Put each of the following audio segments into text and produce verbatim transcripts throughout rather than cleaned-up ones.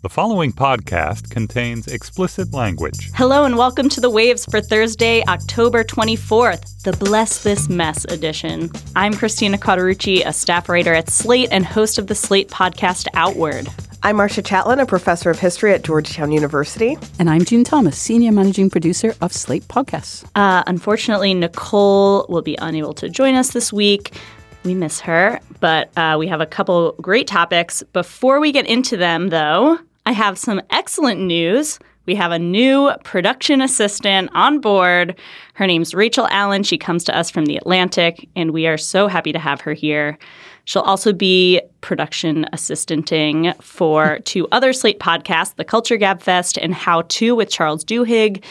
The following podcast contains explicit language. Hello and welcome to The Waves for Thursday, October twenty-fourth, the Bless This Mess edition. I'm Christina Cauterucci, a staff writer at Slate and host of the Slate podcast Outward. I'm Marcia Chatelain, a professor of history at Georgetown University. And I'm June Thomas, senior managing producer of Slate Podcasts. Uh, unfortunately, Nicole will be unable to join us this week. We miss her, but uh, we have a couple great topics. Before we get into them, though, I have some excellent news. We have a new production assistant on board. Her name's Rachel Allen. She comes to us from The Atlantic, and we are so happy to have her here. She'll also be production assistanting for two other Slate podcasts, The Culture Gab Fest and How To with Charles Duhigg.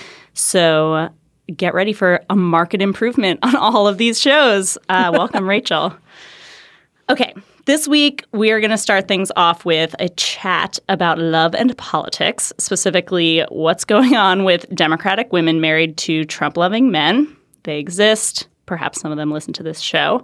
So get ready for a market improvement on all of these shows. Uh, welcome, Rachel. Okay. This week, we are going to start things off with a chat about love and politics, specifically what's going on with Democratic women married to Trump-loving men. They exist. Perhaps some of them listen to this show.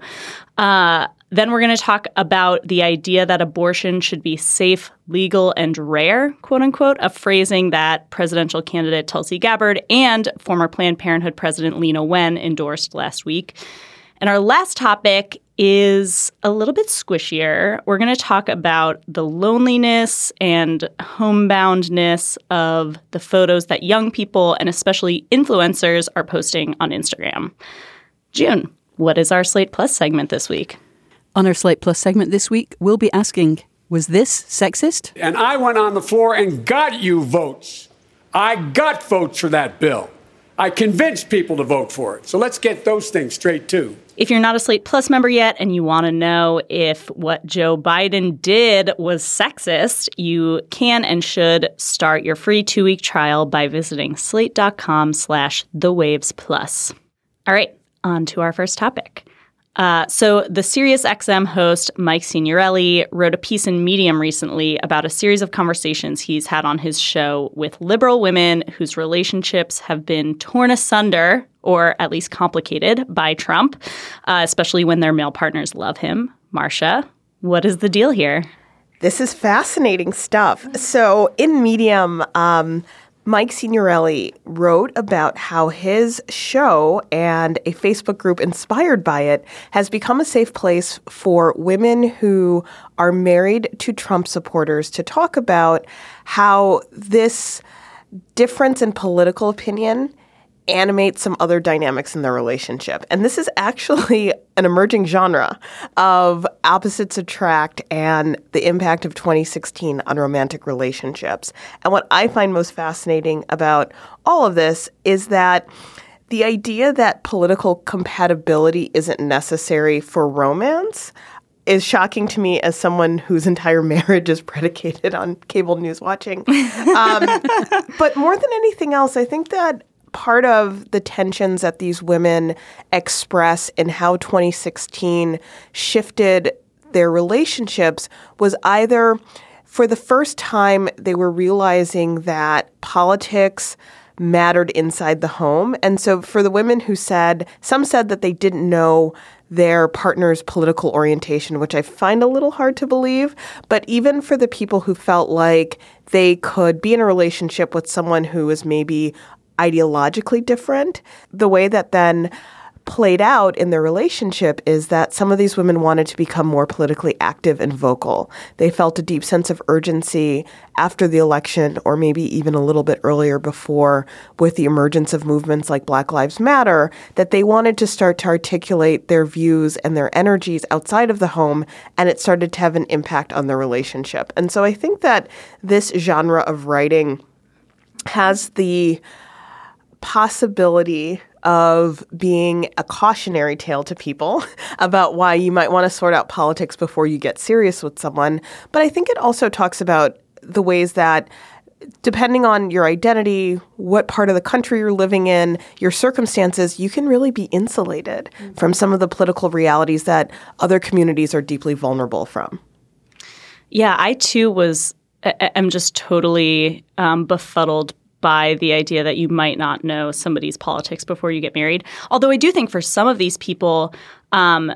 Uh, then we're going to talk about the idea that abortion should be safe, legal, and rare, quote unquote, a phrasing that presidential candidate Tulsi Gabbard and former Planned Parenthood President Lena Wen endorsed last week. And our last topic is a little bit squishier. We're going to talk about the loneliness and homeboundness of the photos that young people and especially influencers are posting on Instagram. June, what is our Slate Plus segment this week? On our Slate Plus segment this week, we'll be asking, was this sexist? And I went on the floor and got you votes. I got votes for that bill. I convinced people to vote for it. So let's get those things straight, too. If you're not a Slate Plus member yet and you want to know if what Joe Biden did was sexist, you can and should start your free two-week trial by visiting slate.com slash the waves plus. All right, on to our first topic. Uh, so the SiriusXM host Mike Signorelli wrote a piece in Medium recently about a series of conversations he's had on his show with liberal women whose relationships have been torn asunder or at least complicated by Trump, uh, especially when their male partners love him. Marcia, what is the deal here? This is fascinating stuff. So in Medium, um, Mike Signorelli wrote about how his show and a Facebook group inspired by it has become a safe place for women who are married to Trump supporters to talk about how this difference in political opinion animate some other dynamics in their relationship. And this is actually an emerging genre of opposites attract and the impact of twenty sixteen on romantic relationships. And what I find most fascinating about all of this is that the idea that political compatibility isn't necessary for romance is shocking to me as someone whose entire marriage is predicated on cable news watching. Um, but more than anything else, I think that part of the tensions that these women express in how twenty sixteen shifted their relationships was either for the first time they were realizing that politics mattered inside the home. And so for the women who said, some said that they didn't know their partner's political orientation, which I find a little hard to believe. But even for the people who felt like they could be in a relationship with someone who was maybe ideologically different, the way that then played out in their relationship is that some of these women wanted to become more politically active and vocal. They felt a deep sense of urgency after the election, or maybe even a little bit earlier before, with the emergence of movements like Black Lives Matter, that they wanted to start to articulate their views and their energies outside of the home, and it started to have an impact on their relationship. And so I think that this genre of writing has the possibility of being a cautionary tale to people about why you might want to sort out politics before you get serious with someone. But I think it also talks about the ways that, depending on your identity, what part of the country you're living in, your circumstances, you can really be insulated mm-hmm. from some of the political realities that other communities are deeply vulnerable from. Yeah, I too was am just totally um, befuddled by the idea that you might not know somebody's politics before you get married. Although I do think for some of these people, um,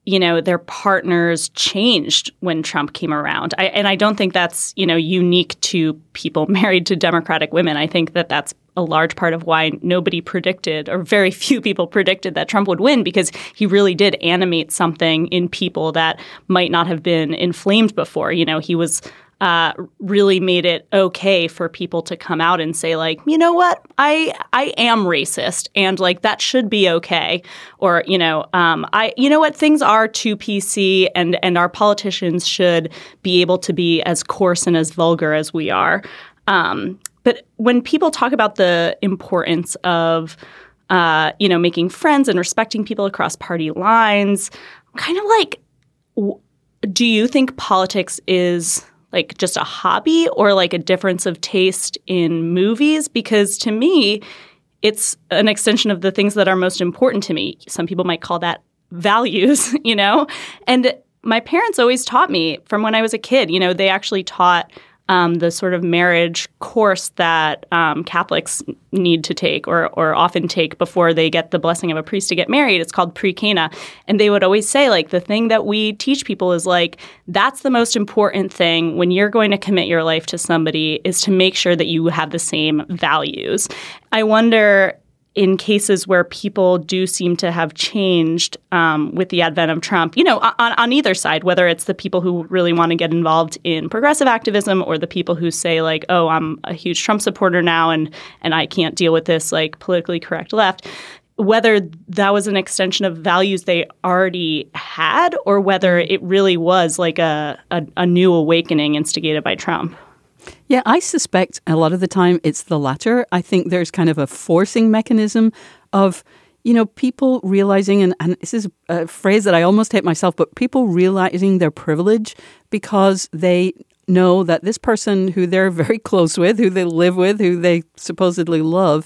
you know, their partners changed when Trump came around. I, and I don't think that's, you know, unique to people married to Democratic women. I think that that's a large part of why nobody predicted, or very few people predicted, that Trump would win, because he really did animate something in people that might not have been inflamed before. You know, he was uh, really made it okay for people to come out and say, like, you know what, I I am racist, and like that should be okay. Or, you know, um, I you know what, things are too P C, and and our politicians should be able to be as coarse and as vulgar as we are. Um, But when people talk about the importance of, uh, you know, making friends and respecting people across party lines, I'm kind of like, w- do you think politics is like just a hobby, or like a difference of taste in movies? Because to me, it's an extension of the things that are most important to me. Some people might call that values, you know? And my parents always taught me from when I was a kid, you know, they actually taught Um, the sort of marriage course that um, Catholics need to take, or or often take before they get the blessing of a priest to get married. It's called pre-Cana. And they would always say, like, the thing that we teach people is, like, that's the most important thing when you're going to commit your life to somebody, is to make sure that you have the same values. I wonder, in cases where people do seem to have changed um, with the advent of Trump, you know, on, on either side, whether it's the people who really want to get involved in progressive activism, or the people who say, like, oh, I'm a huge Trump supporter now, and and I can't deal with this, like, politically correct left, whether that was an extension of values they already had, or whether it really was like a, a, a new awakening instigated by Trump. Yeah, I suspect a lot of the time it's the latter. I think there's kind of a forcing mechanism of, you know, people realizing, and, and this is a phrase that I almost hate myself, but people realizing their privilege because they know that this person who they're very close with, who they live with, who they supposedly love,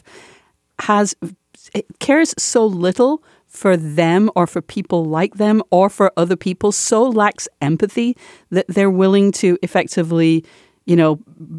has cares so little for them or for people like them or for other people, so lacks empathy that they're willing to effectively, you know,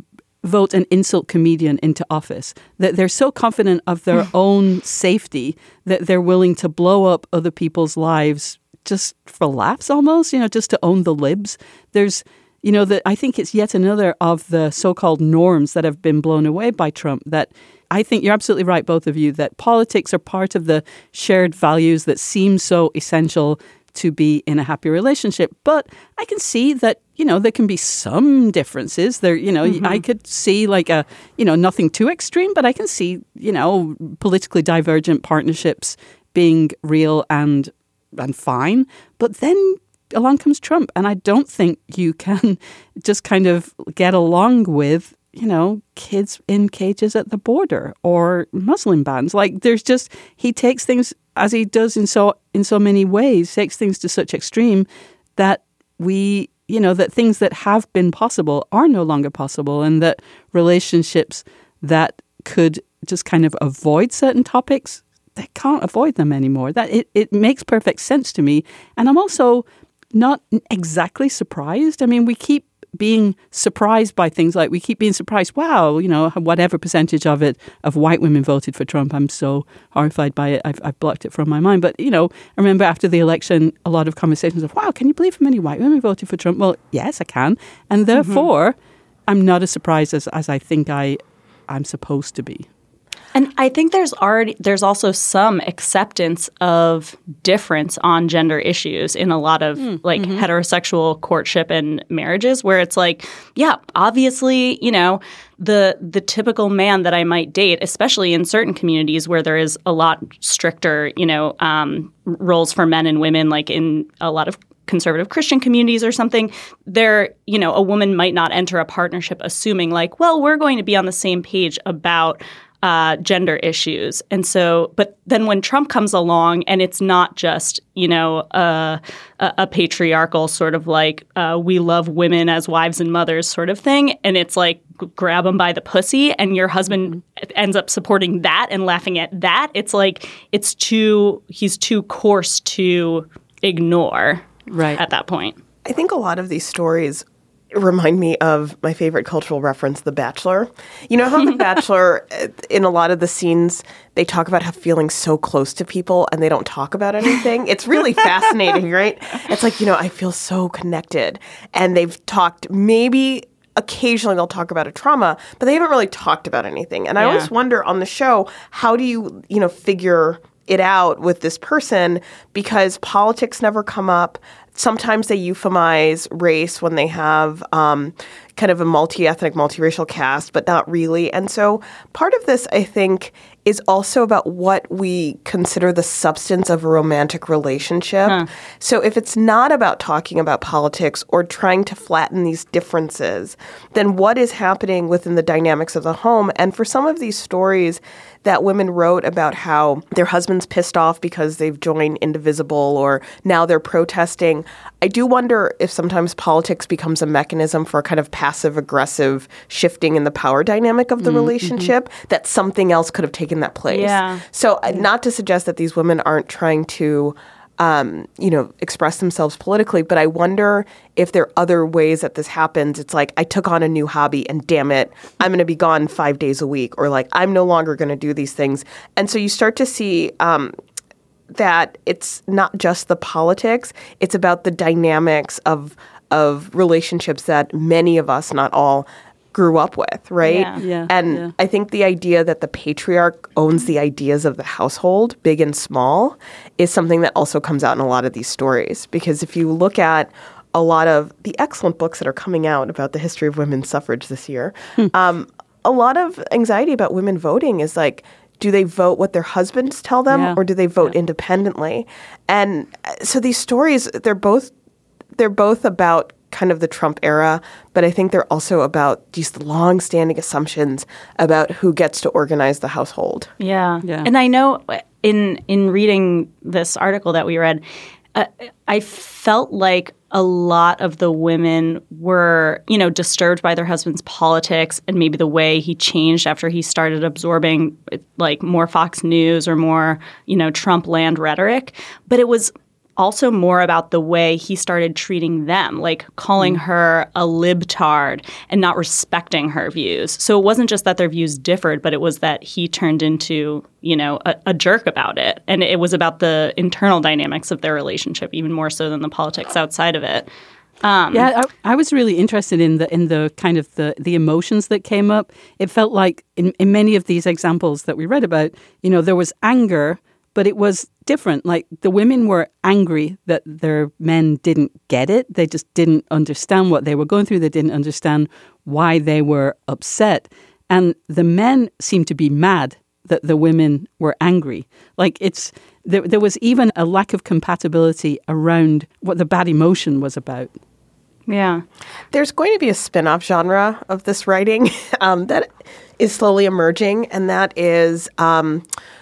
vote an insult comedian into office, that they're so confident of their own safety that they're willing to blow up other people's lives just for laughs almost, you know, just to own the libs. There's, you know, the, I think it's yet another of the so-called norms that have been blown away by Trump, that I think you're absolutely right, both of you, that politics are part of the shared values that seem so essential to be in a happy relationship. But I can see that, you know, there can be some differences there. You know, mm-hmm. I could see like a, you know, nothing too extreme, but I can see, you know, politically divergent partnerships being real and and fine. But then along comes Trump. And I don't think you can just kind of get along with, you know, kids in cages at the border or Muslim bans. Like, there's just, he takes things, as he does in so in so many ways, takes things to such extreme that we, you know, that things that have been possible are no longer possible, and that relationships that could just kind of avoid certain topics, they can't avoid them anymore. That it, it makes perfect sense to me. And I'm also not exactly surprised. I mean, we keep being surprised by things like, we keep being surprised, wow, you know, whatever percentage of it, of white women voted for Trump. I'm so horrified by it. I've, I've blocked it from my mind. But, you know, I remember after the election, a lot of conversations of, wow, can you believe how many white women voted for Trump? Well, yes, I can. And therefore, mm-hmm. I'm not as surprised as, as I think I, I'm supposed to be. And I think there's already there's also some acceptance of difference on gender issues in a lot of mm, like mm-hmm. heterosexual courtship and marriages, where it's like, yeah, obviously, you know, the the typical man that I might date, especially in certain communities where there is a lot stricter, you know, um, roles for men and women, like in a lot of conservative Christian communities or something, there, you know, a woman might not enter a partnership assuming like, well, we're going to be on the same page about Uh, gender issues. And so, but then when Trump comes along and it's not just, you know, uh, a, a patriarchal sort of like, uh, we love women as wives and mothers sort of thing, and it's like, grab them by the pussy, and your husband ends up supporting that and laughing at that, it's like, it's too, he's too coarse to ignore right. at that point. I think a lot of these stories remind me of my favorite cultural reference, The Bachelor. You know how The Bachelor, in a lot of the scenes, they talk about how feeling so close to people and they don't talk about anything. It's really fascinating, right? It's like, you know, I feel so connected. And they've talked, maybe occasionally they'll talk about a trauma, but they haven't really talked about anything. And I Yeah. always wonder on the show, how do you, you know, figure it out with this person? Because politics never come up. Sometimes they euphemize race when they have um, kind of a multi-ethnic, multiracial cast, but not really. And so part of this, I think, is also about what we consider the substance of a romantic relationship. Huh. So if it's not about talking about politics or trying to flatten these differences, then what is happening within the dynamics of the home? And for some of these stories that women wrote about how their husband's pissed off because they've joined Indivisible or now they're protesting, I do wonder if sometimes politics becomes a mechanism for a kind of passive-aggressive shifting in the power dynamic of the mm-hmm. relationship, that something else could have taken that place. Yeah. So uh, not to suggest that these women aren't trying to Um, you know, express themselves politically. But I wonder if there are other ways that this happens. It's like, I took on a new hobby and damn it, I'm going to be gone five days a week. Or like, I'm no longer going to do these things. And so you start to see um, that it's not just the politics. It's about the dynamics of of relationships that many of us, not all, grew up with, right? Yeah. Yeah, and yeah. I think the idea that the patriarch owns the ideas of the household, big and small, is something that also comes out in a lot of these stories. Because if you look at a lot of the excellent books that are coming out about the history of women's suffrage this year, hmm. um, a lot of anxiety about women voting is like, do they vote what their husbands tell them, yeah. or do they vote yeah. independently? And so these stories, they're both they're both about kind of the Trump era, but I think they're also about these long-standing assumptions about who gets to organize the household. Yeah. Yeah. And I know in in reading this article that we read, uh, I felt like a lot of the women were, you know, disturbed by their husband's politics and maybe the way he changed after he started absorbing like more Fox News or more, you know, Trump land rhetoric. But it was also more about the way he started treating them, like calling mm. her a libtard and not respecting her views. So it wasn't just that their views differed, but it was that he turned into, you know, a, a jerk about it. And it was about the internal dynamics of their relationship, even more so than the politics outside of it. Um, yeah, I, I was really interested in the in the kind of the, the emotions that came up. It felt like in, in many of these examples that we read about, you know, there was anger, but it was different. Like the women were angry that their men didn't get it. They just didn't understand what they were going through. They didn't understand why they were upset. And the men seemed to be mad that the women were angry. Like it's there, there was even a lack of compatibility around what the bad emotion was about. Yeah. There's going to be a spin-off genre of this writing um, that is slowly emerging, and that is um,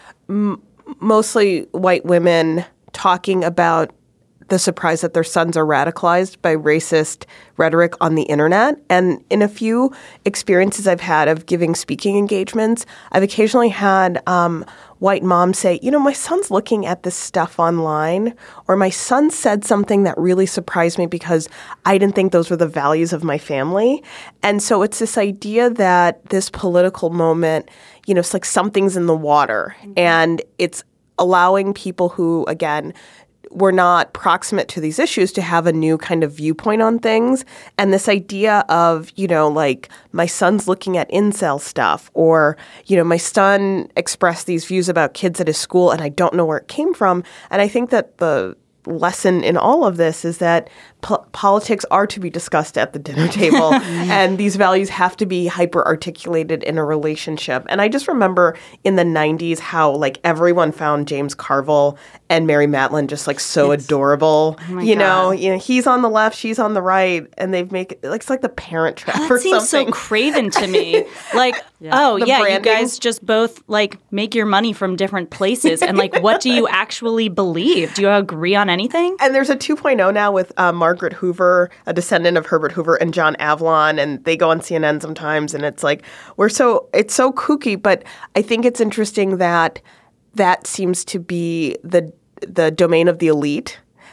m- mostly white women talking about the surprise that their sons are radicalized by racist rhetoric on the internet. And in a few experiences I've had of giving speaking engagements, I've occasionally had um, white moms say, you know, my son's looking at this stuff online, or my son said something that really surprised me because I didn't think those were the values of my family. And so it's this idea that this political moment, you know, it's like something's in the water, mm-hmm. and it's allowing people who, again, were not proximate to these issues to have a new kind of viewpoint on things. And this idea of, you know, like my son's looking at incel stuff, or, you know, my son expressed these views about kids at his school and I don't know where it came from. And I think that the lesson in all of this is that po- politics are to be discussed at the dinner table, and these values have to be hyper-articulated in a relationship. And I just remember in the nineties how like everyone found James Carville and Mary Matlin just like so it's, adorable. Oh you God. know, you know, he's on the left, she's on the right, and they've make it like it's like the Parent Trap that or seems something. so Craven to me. Like, yeah. oh The yeah, branding. you guys just both like make your money from different places, and like, what do you actually believe? Do you agree on anything? And there's a two point oh now with uh, Margaret Hoover, a descendant of Herbert Hoover, and John Avlon, and they go on C N N sometimes, and it's like we're so it's so kooky, but I think it's interesting that that seems to be the the domain of the elite.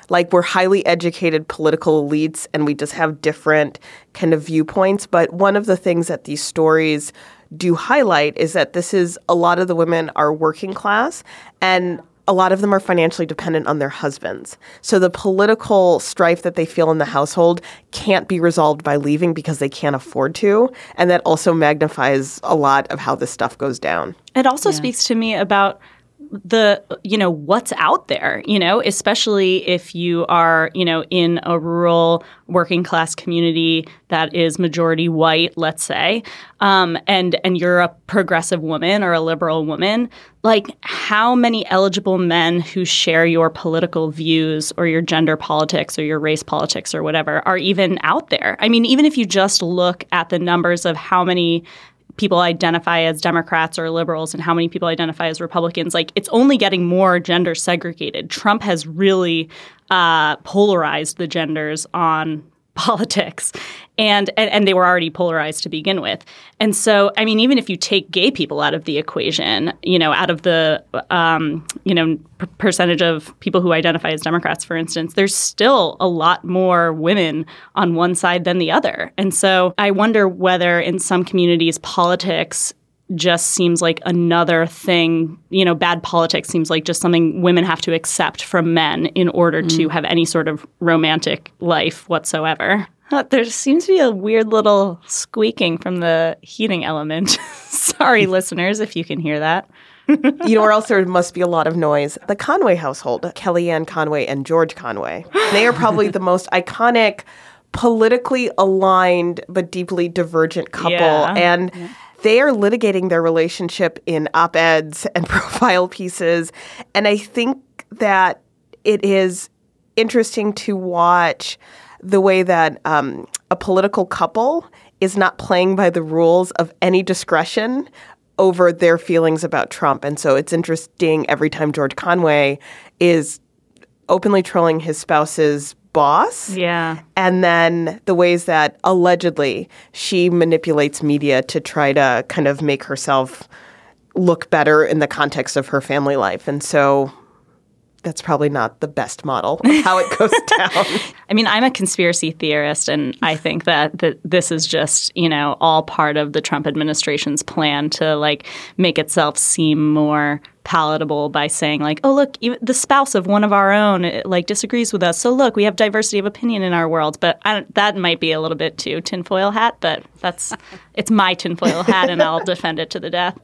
like we're highly educated political elites and we just have different kind of viewpoints. But one of the things that these stories do highlight is that this is a lot of the women are working class and a lot of them are financially dependent on their husbands. So the political strife that they feel in the household can't be resolved by leaving because they can't afford to. And that also magnifies a lot of how this stuff goes down. It also Yeah. speaks to me about the, you know, what's out there, you know, especially if you are, you know, in a rural working class community that is majority white, let's say, um, and and you're a progressive woman or a liberal woman, like how many eligible men who share your political views or your gender politics or your race politics or whatever are even out there? I mean, even if you just look at the numbers of how many people identify as Democrats or liberals and how many people identify as Republicans, like it's only getting more gender segregated. Trump has really uh, polarized the genders on politics. And, and and they were already polarized to begin with. And so, I mean, even if you take gay people out of the equation, you know, out of the, um, you know, p- percentage of people who identify as Democrats, for instance, there's still a lot more women on one side than the other. And so I wonder whether in some communities politics just seems like another thing, you know, bad politics seems like just something women have to accept from men in order mm. to have any sort of romantic life whatsoever. Uh, there seems to be a weird little squeaking from the heating element. Sorry, listeners, if you can hear that. You know where else there must be a lot of noise? The Conway household, Kellyanne Conway and George Conway. They are probably the most iconic, politically aligned but deeply divergent couple. Yeah. And yeah. They are litigating their relationship in op-eds and profile pieces. And I think that it is interesting to watch the way that um, a political couple is not playing by the rules of any discretion over their feelings about Trump. And so it's interesting every time George Conway is openly trolling his spouse's boss. Yeah. And then the ways that allegedly she manipulates media to try to kind of make herself look better in the context of her family life. And so that's probably not the best model of how it goes down. I mean, I'm a conspiracy theorist, and I think that, that this is just, you know, all part of the Trump administration's plan to, like, make itself seem more palatable by saying, like, oh, look, even the spouse of one of our own, like, disagrees with us. So, look, we have diversity of opinion in our world. But I don't, that might be a little bit too tinfoil hat, but that's it's my tinfoil hat, and I'll defend it to the death.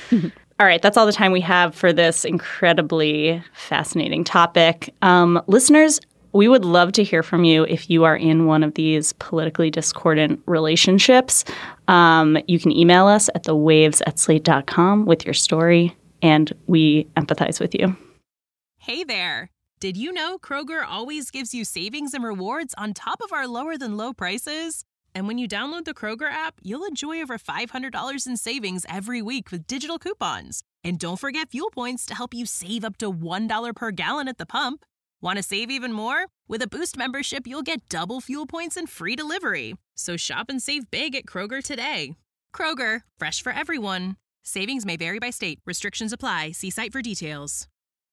All right, that's all the time we have for this incredibly fascinating topic. Um, listeners, we would love to hear from you if you are in one of these politically discordant relationships. Um, you can email us at the waves at slate dot com with your story, and we empathize with you. Hey there. Did you know Kroger always gives you savings and rewards on top of our lower-than-low prices? And when you download the Kroger app, you'll enjoy over five hundred dollars in savings every week with digital coupons. And don't forget fuel points to help you save up to one dollar per gallon at the pump. Want to save even more? With a Boost membership, you'll get double fuel points and free delivery. So shop and save big at Kroger today. Kroger, fresh for everyone. Savings may vary by state. Restrictions apply. See site for details.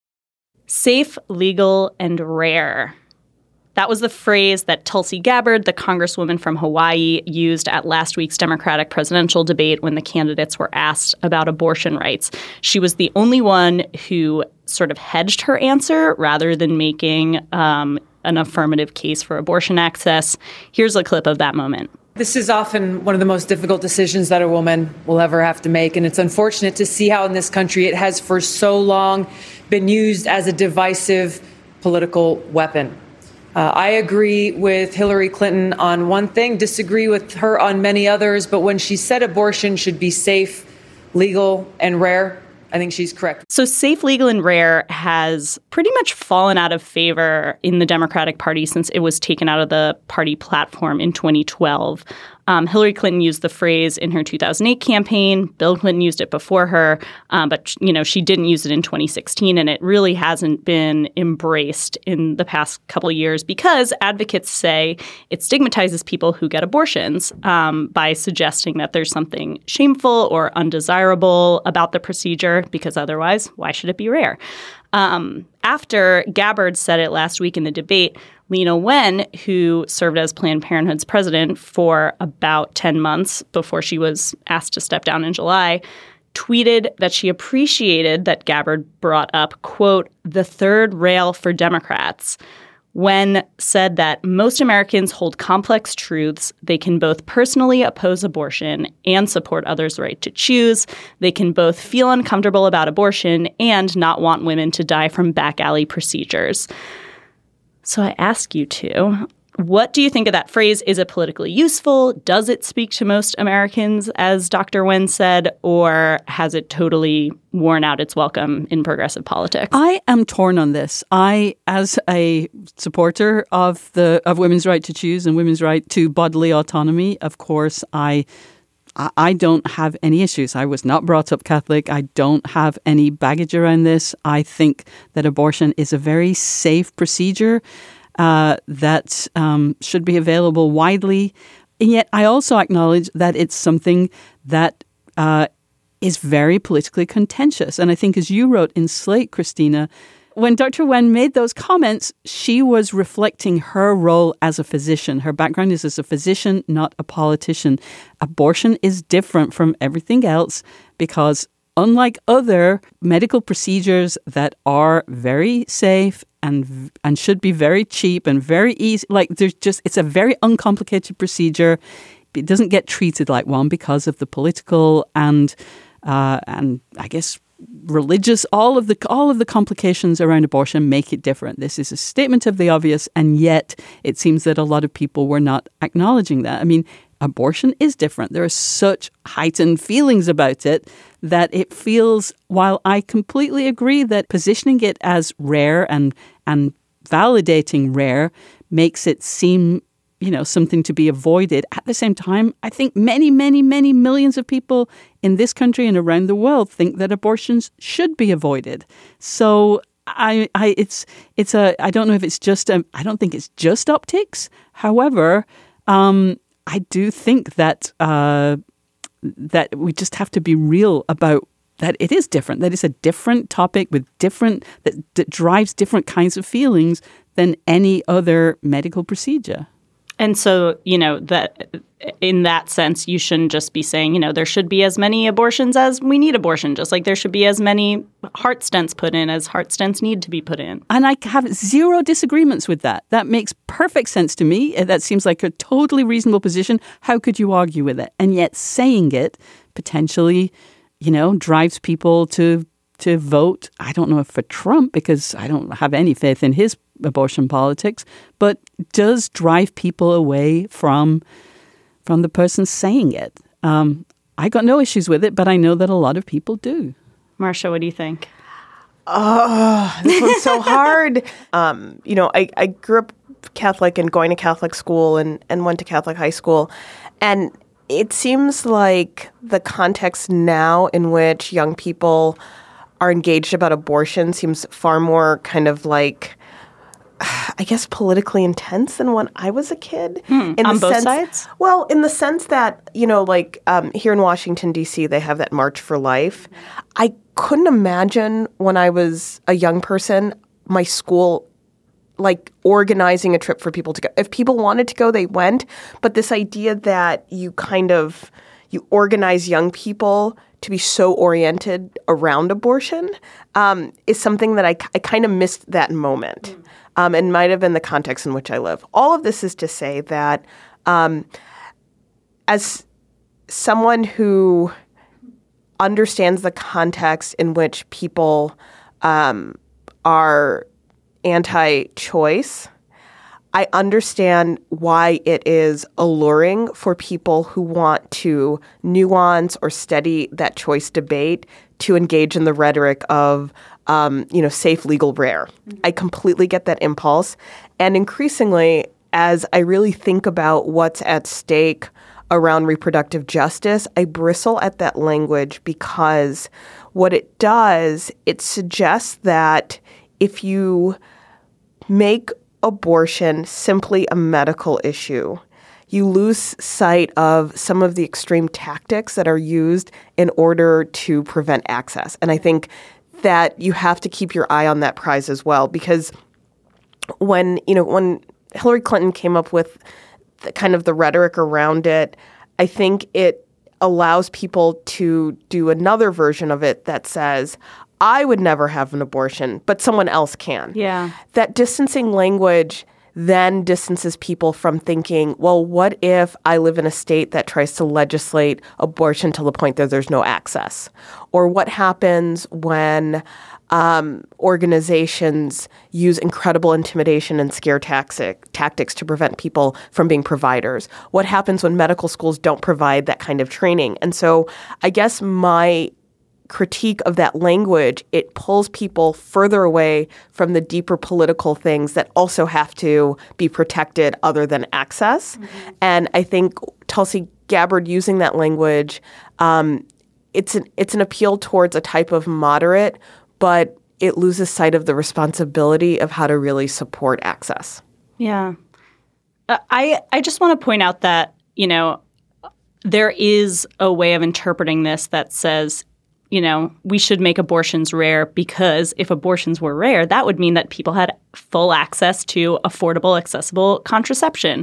Safe, legal, and rare. That was the phrase that Tulsi Gabbard, the congresswoman from Hawaii, used at last week's Democratic presidential debate when the candidates were asked about abortion rights. She was the only one who sort of hedged her answer rather than making um, an affirmative case for abortion access. Here's a clip of that moment. This is often one of the most difficult decisions that a woman will ever have to make. And it's unfortunate to see how in this country it has for so long been used as a divisive political weapon. Uh, I agree with Hillary Clinton on one thing, disagree with her on many others. But when she said abortion should be safe, legal, and rare, I think she's correct. So safe, legal, and rare has pretty much fallen out of favor in the Democratic Party since it was taken out of the party platform in twenty twelve. Um, Hillary Clinton used the phrase in her two thousand eight campaign. Bill Clinton used it before her, um, but you know she didn't use it in twenty sixteen, and it really hasn't been embraced in the past couple of years because advocates say it stigmatizes people who get abortions um, by suggesting that there's something shameful or undesirable about the procedure, because otherwise, why should it be rare? Um, after Gabbard said it last week in the debate, Lena Wen, who served as Planned Parenthood's president for about ten months before she was asked to step down in July, tweeted that she appreciated that Gabbard brought up, quote, the third rail for Democrats. Wen said that most Americans hold complex truths. They can both personally oppose abortion and support others' right to choose. They can both feel uncomfortable about abortion and not want women to die from back alley procedures. So I ask you two, what do you think of that phrase? Is it politically useful? Does it speak to most Americans, as Doctor Wen said, or has it totally worn out its welcome in progressive politics? I am torn on this. I, as a supporter of the of women's right to choose and women's right to bodily autonomy, of course, I I don't have any issues. I was not brought up Catholic. I don't have any baggage around this. I think that abortion is a very safe procedure uh, that um, should be available widely. And yet I also acknowledge that it's something that uh, is very politically contentious. And I think, as you wrote in Slate, Christina, when Doctor Wen made those comments, she was reflecting her role as a physician. Her background is as a physician, not a politician. Abortion is different from everything else because, unlike other medical procedures that are very safe and and should be very cheap and very easy, like there's just it's a very uncomplicated procedure. It doesn't get treated like one because of the political and uh, and I guess. religious, all of the all of the complications around abortion make it different. This is a statement of the obvious, and yet it seems that a lot of people were not acknowledging that. I mean, abortion is different. There are such heightened feelings about it that it feels, while I completely agree that positioning it as rare and and validating rare makes it seem, you know, something to be avoided. At the same time, I think many, many, many millions of people in this country and around the world think that abortions should be avoided. So I, I, it's, it's a, I don't know if it's just, a, I don't think it's just optics. However, um, I do think that uh, that we just have to be real about that it is different, that it's a different topic with different, that, that drives different kinds of feelings than any other medical procedure. And so, you know, that in that sense, you shouldn't just be saying, you know, there should be as many abortions as we need abortion, just like there should be as many heart stents put in as heart stents need to be put in. And I have zero disagreements with that. That makes perfect sense to me. That seems like a totally reasonable position. How could you argue with it? And yet saying it potentially, you know, drives people to to vote. I don't know if for Trump, because I don't have any faith in his abortion politics, but does drive people away from from the person saying it. Um, I got no issues with it, but I know that a lot of people do. Marcia, what do you think? Oh, this one's so hard. Um, you know, I, I grew up Catholic and going to Catholic school and, and went to Catholic high school. And it seems like the context now in which young people are engaged about abortion seems far more kind of like, I guess, politically intense than when I was a kid. Hmm, in on the both sense, sides? Well, in the sense that, you know, like um, here in Washington, D C, they have that March for Life. I couldn't imagine when I was a young person, my school, like organizing a trip for people to go. If people wanted to go, they went. But this idea that you kind of, you organize young people to be so oriented around abortion um, is something that I, I kind of missed that moment. Mm. Um, and might have been the context in which I live. All of this is to say that um, as someone who understands the context in which people um, are anti-choice, I understand why it is alluring for people who want to nuance or study that choice debate to engage in the rhetoric of Um, you know, safe, legal, rare. I completely get that impulse. And increasingly, as I really think about what's at stake around reproductive justice, I bristle at that language because what it does, it suggests that if you make abortion simply a medical issue, you lose sight of some of the extreme tactics that are used in order to prevent access. And I think that you have to keep your eye on that prize as well, because when, you know, when Hillary Clinton came up with the, kind of the rhetoric around it, I think it allows people to do another version of it that says, I would never have an abortion, but someone else can. Yeah. That distancing language then distances people from thinking, well, what if I live in a state that tries to legislate abortion to the point that there's no access? Or what happens when um, organizations use incredible intimidation and scare tactic, tactics to prevent people from being providers? What happens when medical schools don't provide that kind of training? And so I guess my critique of that language, it pulls people further away from the deeper political things that also have to be protected other than access. Mm-hmm. And I think Tulsi Gabbard using that language, um, it's an, it's an appeal towards a type of moderate, but it loses sight of the responsibility of how to really support access. Yeah. Uh, I, I just want to point out that, you know, there is a way of interpreting this that says, you know, we should make abortions rare because if abortions were rare, that would mean that people had full access to affordable, accessible contraception.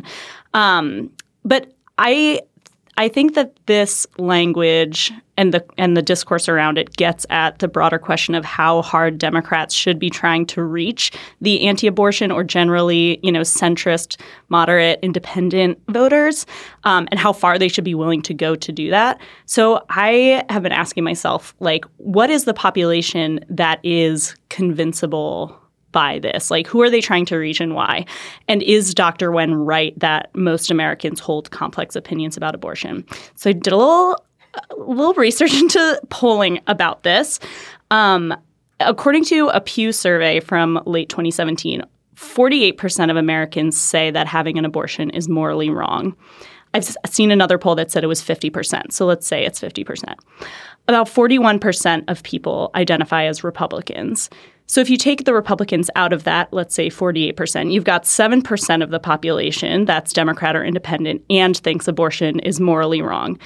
Um, but I I think that this language and the and the discourse around it gets at the broader question of how hard Democrats should be trying to reach the anti-abortion or generally, you know, centrist, moderate, independent voters, um, and how far they should be willing to go to do that. So I have been asking myself, like, what is the population that is convincible by this? Like, who are they trying to reach and why? And is Doctor Wen right that most Americans hold complex opinions about abortion? So I did a little, a little research into polling about this. Um, according to a Pew survey from late twenty seventeen, forty-eight percent of Americans say that having an abortion is morally wrong. I've seen another poll that said it was fifty percent. So let's say it's fifty percent. About forty-one percent of people identify as Republicans. So if you take the Republicans out of that, let's say forty-eight percent, you've got seven percent of the population that's Democrat or independent and thinks abortion is morally wrong.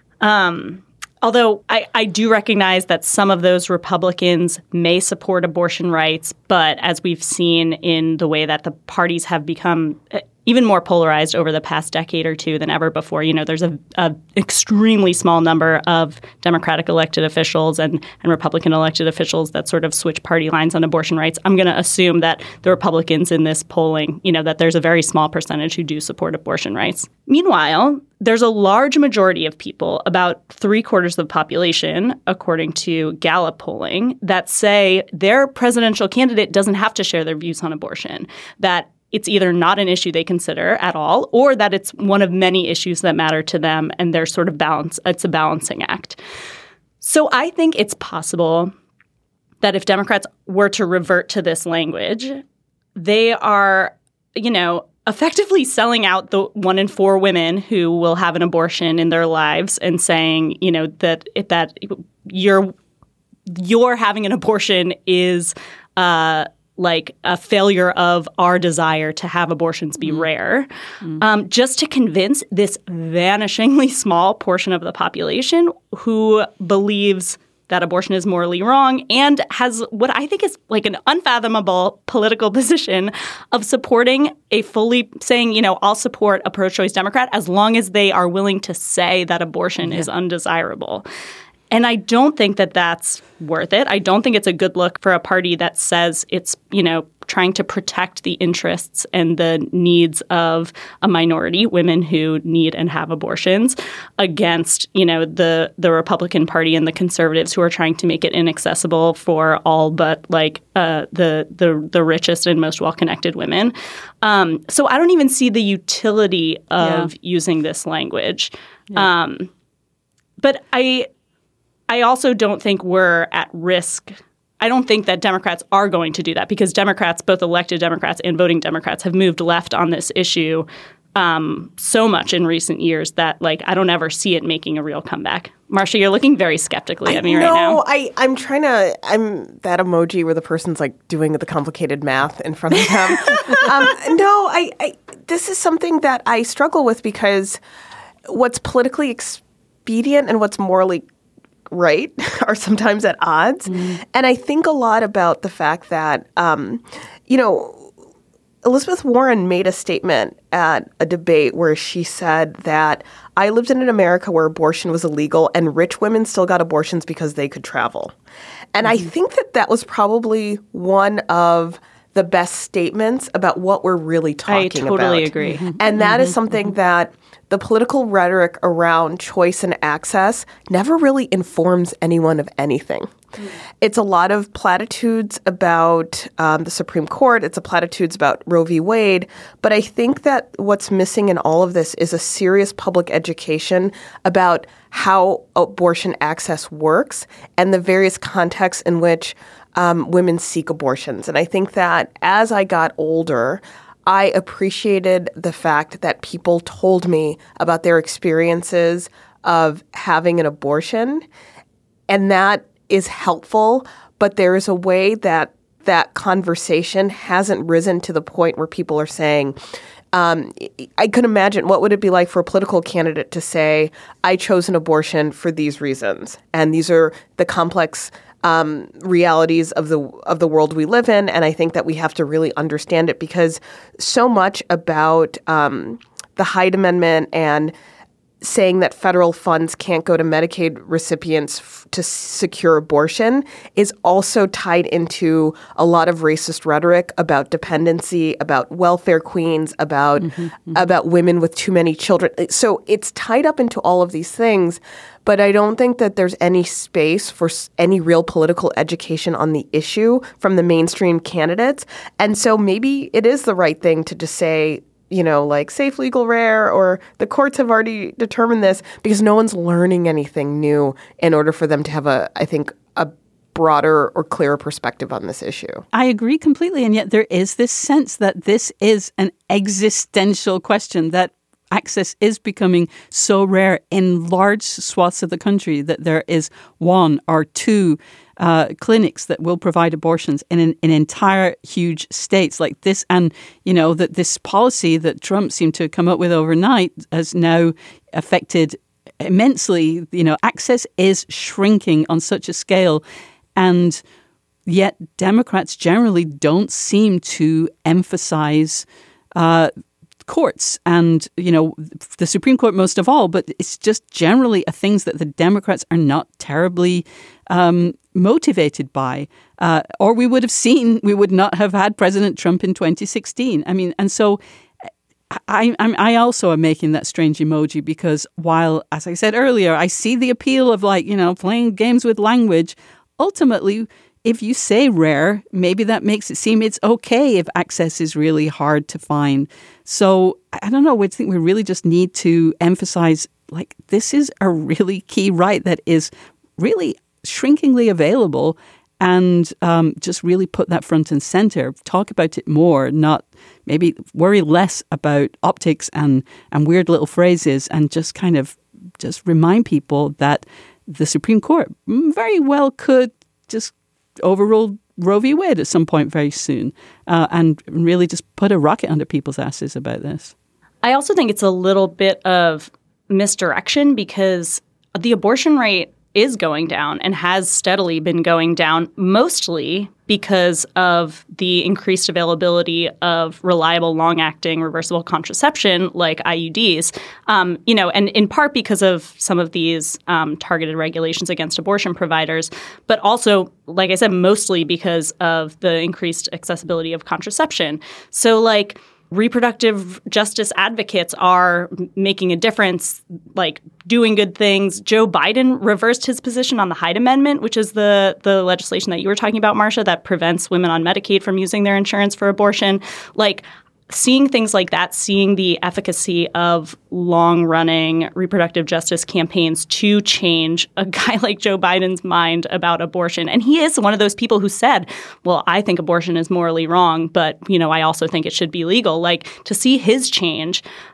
Um, although I, I do recognize that some of those Republicans may support abortion rights, but as we've seen in the way that the parties have become even more polarized over the past decade or two than ever before. You know, there's a, a extremely small number of Democratic elected officials and, and Republican elected officials that sort of switch party lines on abortion rights. I'm going to assume that the Republicans in this polling, you know, that there's a very small percentage who do support abortion rights. Meanwhile, there's a large majority of people, about three quarters of the population, according to Gallup polling, that say their presidential candidate doesn't have to share their views on abortion, that it's either not an issue they consider at all or that it's one of many issues that matter to them and they're sort of balance. It's a balancing act. So I think it's possible that if Democrats were to revert to this language, they are, you know, effectively selling out the one in four women who will have an abortion in their lives and saying, you know, that that you're you're having an abortion is uh like a failure of our desire to have abortions be mm. rare, mm. Um, just to convince this vanishingly small portion of the population who believes that abortion is morally wrong and has what I think is like an unfathomable political position of supporting a fully saying, you know, I'll support a pro-choice Democrat as long as they are willing to say that abortion yeah. is undesirable. And I don't think that that's worth it. I don't think it's a good look for a party that says it's, you know, trying to protect the interests and the needs of a minority, women who need and have abortions, against, you know, the the Republican Party and the conservatives who are trying to make it inaccessible for all but like uh, the the the richest and most well-connected women. Um, so I don't even see the utility of yeah. using this language. Yeah. Um, but I. I also don't think we're at risk. I don't think that Democrats are going to do that because Democrats, both elected Democrats and voting Democrats, have moved left on this issue um, so much in recent years that, like, I don't ever see it making a real comeback. Marcia, you're looking very skeptically at me right now. No, I, I'm trying to, I'm that emoji where the person's like doing the complicated math in front of them. um, no, I, I, this is something that I struggle with because what's politically expedient and what's morally right are sometimes at odds. Mm. And I think a lot about the fact that, um, you know, Elizabeth Warren made a statement at a debate where she said that I lived in an America where abortion was illegal and rich women still got abortions because they could travel. And mm-hmm. I think that that was probably one of the best statements about what we're really talking about. I totally about. agree. Mm-hmm. And that mm-hmm. is something mm-hmm. that the political rhetoric around choice and access never really informs anyone of anything. Mm. It's a lot of platitudes about um, the Supreme Court. It's a platitudes about Roe v. Wade. But I think that what's missing in all of this is a serious public education about how abortion access works and the various contexts in which um, women seek abortions. And I think that as I got older, I appreciated the fact that people told me about their experiences of having an abortion, and that is helpful, but there is a way that that conversation hasn't risen to the point where people are saying, um, I could imagine what would it be like for a political candidate to say, I chose an abortion for these reasons, and these are the complex Um, realities of the of the world we live in, and I think that we have to really understand it because so much about um, the Hyde Amendment and saying that federal funds can't go to Medicaid recipients f- to secure abortion is also tied into a lot of racist rhetoric about dependency, about welfare queens, about mm-hmm, mm-hmm. about women with too many children. So it's tied up into all of these things. But I don't think that there's any space for any real political education on the issue from the mainstream candidates. And so maybe it is the right thing to just say, you know, like safe, legal, rare, or the courts have already determined this because no one's learning anything new in order for them to have a, I think, a broader or clearer perspective on this issue. I agree completely. And yet there is this sense that this is an existential question, that access is becoming so rare in large swaths of the country that there is one or two uh, clinics that will provide abortions in, an, in entire huge states like this. And, you know, that this policy that Trump seemed to come up with overnight has now affected immensely. You know, access is shrinking on such a scale. And yet Democrats generally don't seem to emphasize uh courts and, you know, the Supreme Court most of all, but it's just generally a things that the Democrats are not terribly um, motivated by. Uh, or we would have seen, we would not have had President Trump in twenty sixteen. I mean, and so I, I'm, I also am making that strange emoji because while, as I said earlier, I see the appeal of like, you know, playing games with language, ultimately, if you say rare, maybe that makes it seem it's okay if access is really hard to find. So I don't know. I think we really just need to emphasize, like, this is a really key right that is really shrinkingly available, and um, just really put that front and center. Talk about it more, not maybe worry less about optics and, and weird little phrases, and just kind of just remind people that the Supreme Court very well could just overruled Roe v. Wade at some point very soon, uh, and really just put a rocket under people's asses about this. I also think it's a little bit of misdirection because the abortion rate is going down and has steadily been going down, mostly because of the increased availability of reliable, long-acting, reversible contraception like I U Ds. Um, you know, and in part because of some of these um, targeted regulations against abortion providers, but also, like I said, mostly because of the increased accessibility of contraception. So, like, reproductive justice advocates are making a difference, like doing good things. Joe Biden reversed his position on the Hyde Amendment, which is the the legislation that you were talking about, Marcia, that prevents women on Medicaid from using their insurance for abortion. Like, seeing things like that, seeing the efficacy of long-running reproductive justice campaigns to change a guy like Joe Biden's mind about abortion. And he is one of those people who said, well, I think abortion is morally wrong, but, you know, I also think it should be legal. Like, to see his change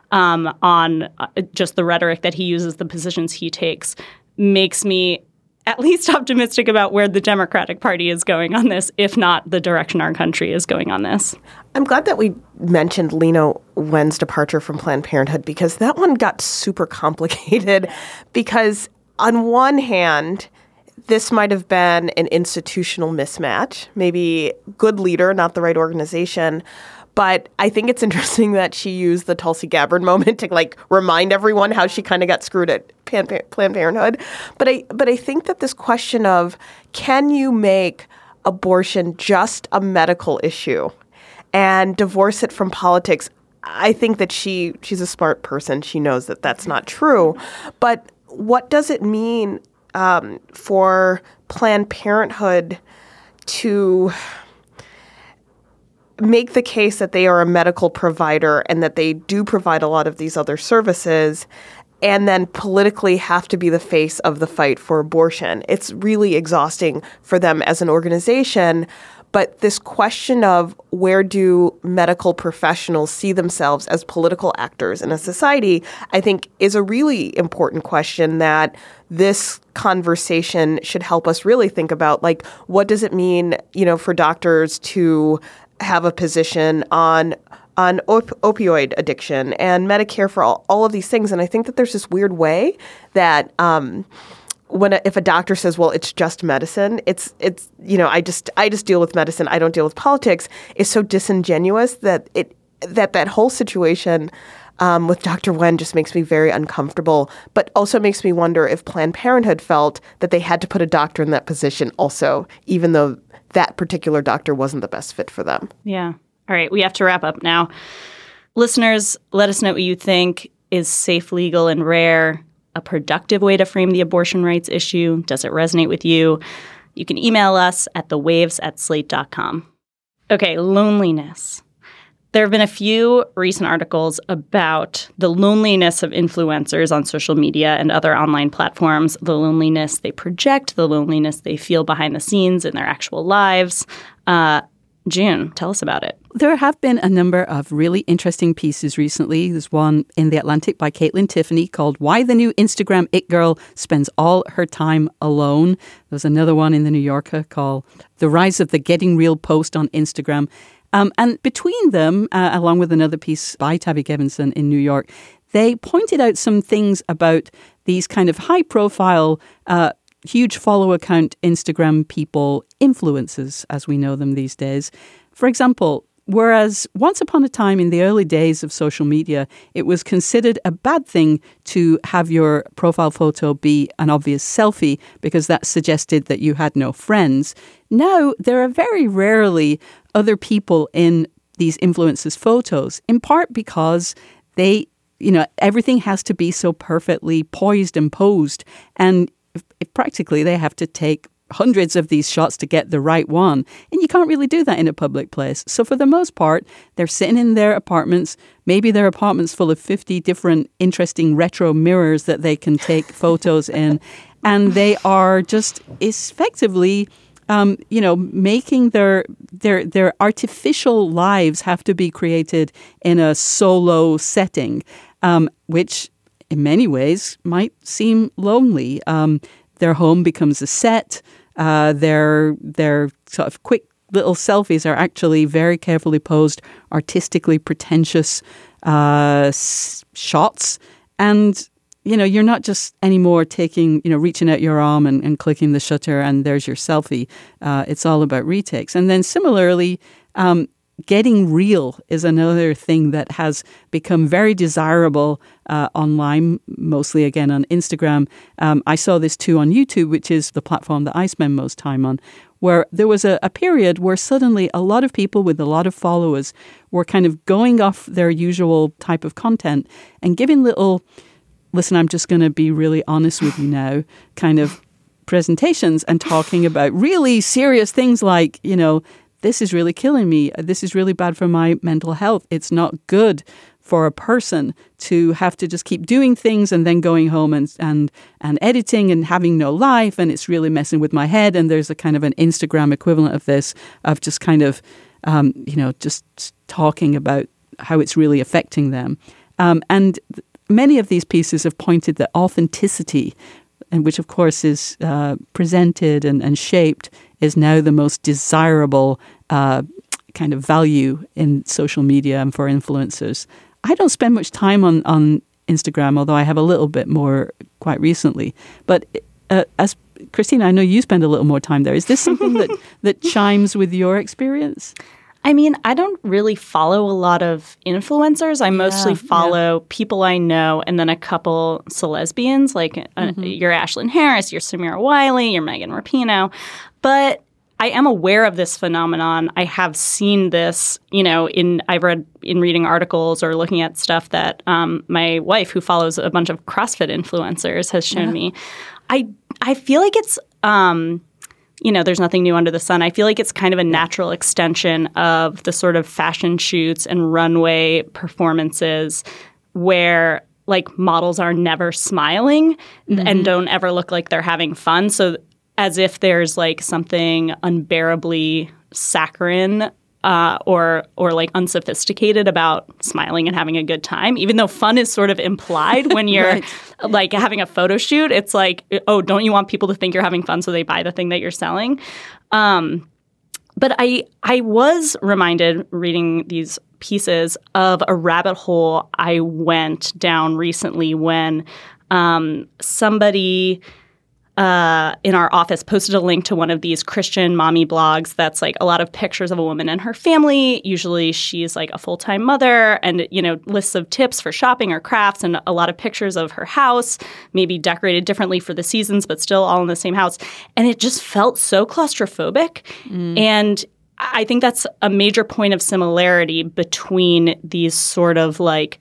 um, on uh, just the rhetoric that he uses, the positions he takes, makes me at least optimistic about where the Democratic Party is going on this, if not the direction our country is going on this. I'm glad that we mentioned Leana Wen's departure from Planned Parenthood, because that one got super complicated. Because on one hand, this might have been an institutional mismatch, maybe good leader, not the right organization. But I think it's interesting that she used the Tulsi Gabbard moment to like remind everyone how she kind of got screwed at Planned Parenthood. But I but I think that this question of, can you make abortion just a medical issue and divorce it from politics? I think that she she's a smart person. She knows that that's not true. But what does it mean um, for Planned Parenthood to make the case that they are a medical provider and that they do provide a lot of these other services, and then politically have to be the face of the fight for abortion? It's really exhausting for them as an organization. But this question of where do medical professionals see themselves as political actors in a society, I think is a really important question that this conversation should help us really think about. Like, what does it mean, you know, for doctors to have a position on on op- opioid addiction and Medicare for all, all of these things? And I think that there's this weird way that um, when a, if a doctor says, well, it's just medicine, it's it's you know, I just I just deal with medicine, I don't deal with politics, is so disingenuous that it that that whole situation um, with Doctor Wen just makes me very uncomfortable, but also makes me wonder if Planned Parenthood felt that they had to put a doctor in that position also, even though that particular doctor wasn't the best fit for them. Yeah. All right. We have to wrap up now. Listeners, let us know what you think. Is safe, legal, and rare a productive way to frame the abortion rights issue? Does it resonate with you? You can email us at the waves at slate dot com. Okay, loneliness. There have been a few recent articles about the loneliness of influencers on social media and other online platforms, the loneliness they project, the loneliness they feel behind the scenes in their actual lives. Uh, June, tell us about it. There have been a number of really interesting pieces recently. There's one in The Atlantic by Caitlin Tiffany called Why the New Instagram It Girl Spends All Her Time Alone. There's another one in The New Yorker called The Rise of the Getting Real Post on Instagram. Um, and between them, uh, along with another piece by Tabby Gevinson in New York, they pointed out some things about these kind of high-profile, uh, huge follow account Instagram people, influencers, as we know them these days. For example, whereas once upon a time in the early days of social media, it was considered a bad thing to have your profile photo be an obvious selfie because that suggested that you had no friends. Now, there are very rarely other people in these influencers' photos, in part because they, you know, everything has to be so perfectly poised and posed. And if, if practically they have to take hundreds of these shots to get the right one. And you can't really do that in a public place. So for the most part, they're sitting in their apartments, maybe their apartments full of fifty different interesting retro mirrors that they can take photos in. And they are just effectively, um, you know, making their their their artificial lives have to be created in a solo setting, um, which in many ways might seem lonely. Um, their home becomes a set. Uh, their their sort of quick little selfies are actually very carefully posed, artistically pretentious uh, s- shots. And, you know, you're not just anymore taking, you know, reaching out your arm and, and clicking the shutter and there's your selfie. Uh, it's all about retakes. And then similarly, um, getting real is another thing that has become very desirable uh, online, mostly again on Instagram. Um, I saw this too on YouTube, which is the platform that I spend most time on, where there was a, a period where suddenly a lot of people with a lot of followers were kind of going off their usual type of content and giving little, listen, I'm just going to be really honest with you now, kind of presentations and talking about really serious things like, you know, this is really killing me. This is really bad for my mental health. It's not good for a person to have to just keep doing things and then going home and and and editing and having no life. And it's really messing with my head. And there's a kind of an Instagram equivalent of this, of just kind of, um, you know, just talking about how it's really affecting them. Um, and th- many of these pieces have pointed that authenticity, and which of course is uh, presented and, and shaped, is now the most desirable uh, kind of value in social media and for influencers. I don't spend much time on, on Instagram, although I have a little bit more quite recently. But uh, as Christina, I know you spend a little more time there. Is this something that, that chimes with your experience? I mean, I don't really follow a lot of influencers. I mostly Yeah, follow yeah. people I know and then a couple celesbians, like mm-hmm. uh, your Ashlyn Harris, your Samira Wiley, your Megan Rapinoe. But I am aware of this phenomenon. I have seen this, you know, in I've read in reading articles or looking at stuff that um, my wife, who follows a bunch of CrossFit influencers, has shown yeah. me. I I feel like it's, um, you know, there's nothing new under the sun. I feel like it's kind of a natural extension of the sort of fashion shoots and runway performances where like models are never smiling mm-hmm. and don't ever look like they're having fun. So as if there's like something unbearably saccharine uh, or or like unsophisticated about smiling and having a good time, even though fun is sort of implied when you're right. like having a photo shoot. It's like, oh, don't you want people to think you're having fun so they buy the thing that you're selling? Um, but I I was reminded reading these pieces of a rabbit hole I went down recently when um, somebody Uh, in our office posted a link to one of these Christian mommy blogs that's like a lot of pictures of a woman and her family. Usually she's like a full-time mother and, you know, lists of tips for shopping or crafts and a lot of pictures of her house, maybe decorated differently for the seasons, but still all in the same house. And it just felt so claustrophobic. Mm. And I think that's a major point of similarity between these sort of like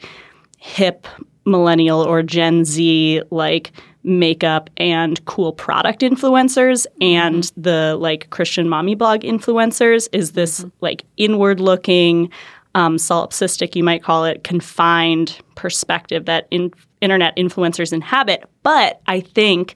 hip millennial or Gen Z like makeup and cool product influencers and mm-hmm. the like Christian mommy blog influencers is this mm-hmm. like inward looking, um, solipsistic, you might call it, confined perspective that in- internet influencers inhabit. But I think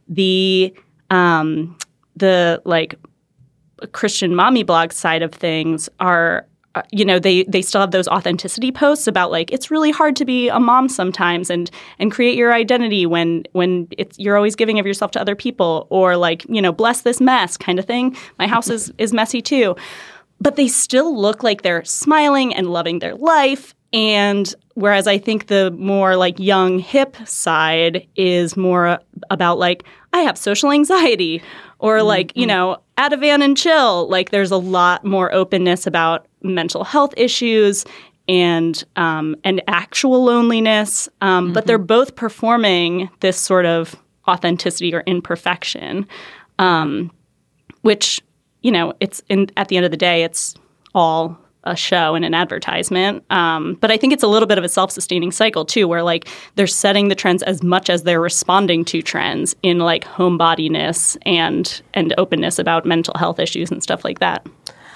the um, the like Christian mommy blog side of things are Uh, you know, they they still have those authenticity posts about like it's really hard to be a mom sometimes and and create your identity when when it's you're always giving of yourself to other people or like, you know, bless this mess kind of thing. My house is is messy too. But they still look like they're smiling and loving their life. And whereas I think the more like young hip side is more about like I have social anxiety or like, mm-hmm. you know, Ativan and chill. Like there's a lot more openness about mental health issues and um, and actual loneliness. Um, mm-hmm. But they're both performing this sort of authenticity or imperfection, um, which, you know, it's in, at the end of the day, it's all a show and an advertisement. Um, but I think it's a little bit of a self-sustaining cycle too, where like they're setting the trends as much as they're responding to trends in like homebodiness and and openness about mental health issues and stuff like that.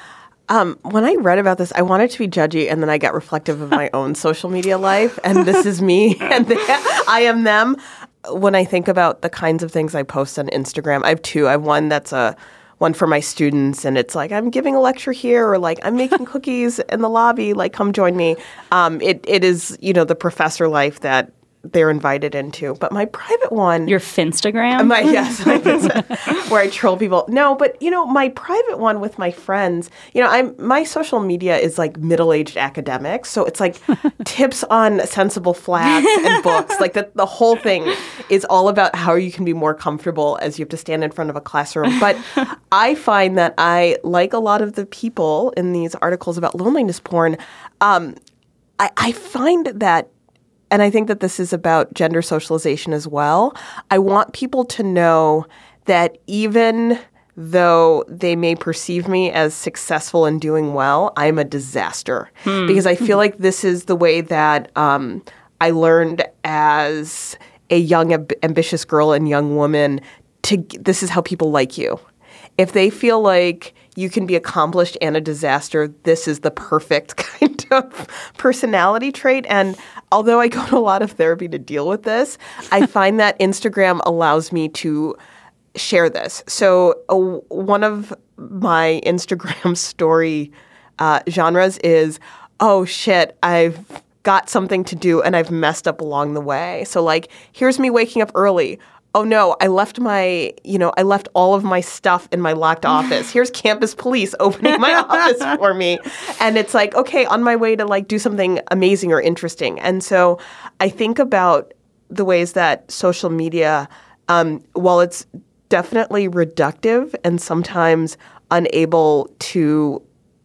Um, when I read about this, I wanted to be judgy, and then I got reflective of my own social media life, and this is me, and they, I am them. When I think about the kinds of things I post on Instagram, I have two. I have one that's a one for my students, and it's like I'm giving a lecture here, or like I'm making cookies in the lobby. Like, come join me. Um, it it is you know the professor life that they're invited into. But my private one, your Finstagram, my yes, my Finsta, where I troll people. No, but you know my private one with my friends. You know, I'm my social media is like middle-aged academics, so it's like tips on sensible flats and books. Like the the whole thing is all about how you can be more comfortable as you have to stand in front of a classroom. But I find that I, like a lot of the people in these articles about loneliness porn, um, I, I find that. And I think that this is about gender socialization as well. I want people to know that even though they may perceive me as successful and doing well, I'm a disaster. Hmm. Because I feel like this is the way that um, I learned as a young, amb- ambitious girl and young woman. To this is how people like you. If they feel like you can be accomplished and a disaster, this is the perfect kind of personality trait. And although I go to a lot of therapy to deal with this, I find that Instagram allows me to share this. So uh, one of my Instagram story uh, genres is, oh shit, I've got something to do and I've messed up along the way. So like, here's me waking up early. Oh no, I left my, you know, I left all of my stuff in my locked office. Here's campus police opening my office for me. And it's like, okay, on my way to like do something amazing or interesting. And so I think about the ways that social media, um, while it's definitely reductive and sometimes unable to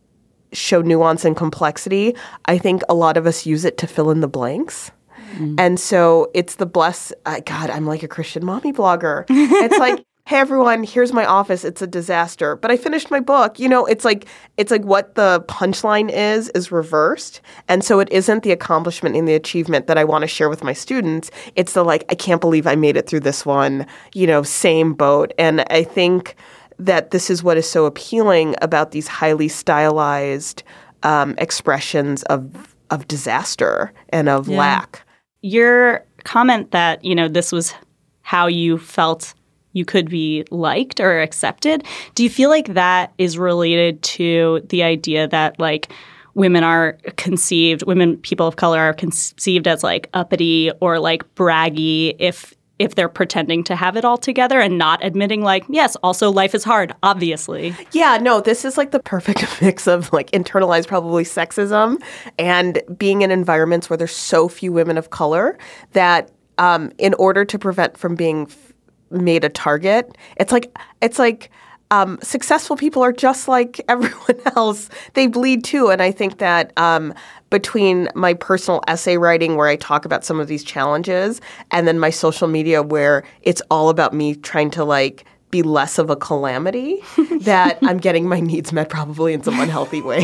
show nuance and complexity, I think a lot of us use it to fill in the blanks. Mm. And so it's the bless, uh, God, I'm like a Christian mommy blogger. It's like, hey, everyone, here's my office. It's a disaster. But I finished my book. You know, it's like it's like what the punchline is, is reversed. And so it isn't the accomplishment and the achievement that I want to share with my students. It's the like, I can't believe I made it through this one, you know, same boat. And I think that this is what is so appealing about these highly stylized um, expressions of of disaster and of yeah. lack. Your comment that, you know, this was how you felt you could be liked or accepted, do you feel like that is related to the idea that, like, women are conceived, women, people of color are conceived as, like, uppity or, like, braggy if if they're pretending to have it all together and not admitting, like, yes, also life is hard, obviously. Yeah, no, this is like the perfect mix of like internalized probably sexism and being in environments where there's so few women of color that um, in order to prevent from being f- made a target, it's like it's like um, successful people are just like everyone else. They bleed too. And I think that um, between my personal essay writing where I talk about some of these challenges and then my social media where it's all about me trying to like be less of a calamity, that I'm getting my needs met probably in some unhealthy ways.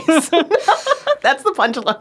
That's the